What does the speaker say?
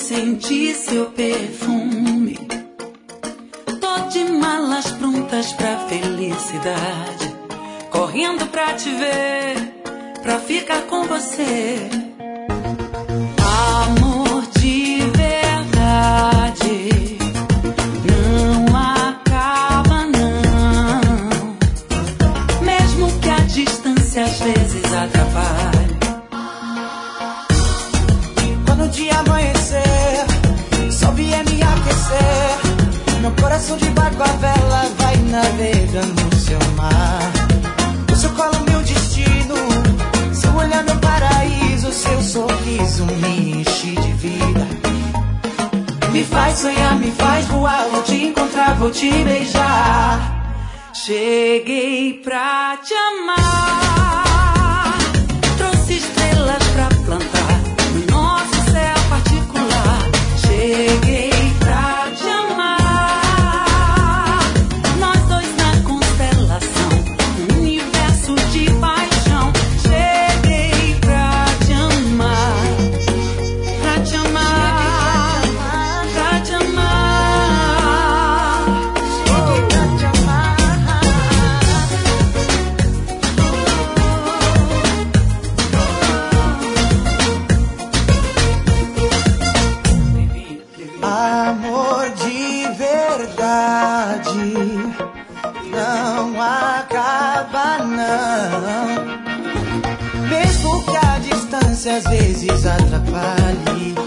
sentir seu perfume. Tô de malas prontas pra felicidade, correndo pra te ver, pra ficar com você. Amor de verdade não acaba não, mesmo que a distância às vezes atrapalhe. Quando o dia amanhecer, o sol vier me aquecer, meu coração de barco a vela vai navegando no seu mar. O seu colo meu destino, seu olhar meu paraíso, seu sorriso me enche de vida. Me faz sonhar, me faz voar, vou te encontrar, vou te beijar. Cheguei pra te amar, trouxe estrelas pra plantar no nosso céu particular. Cheguei pra te amar, nós dois na constelação, um universo de paixão. Cheguei pra te amar, pra te amar, pra te amar. Cheguei pra te amar. Amor de verdade não acaba não, mesmo que a distância às vezes atrapalhe.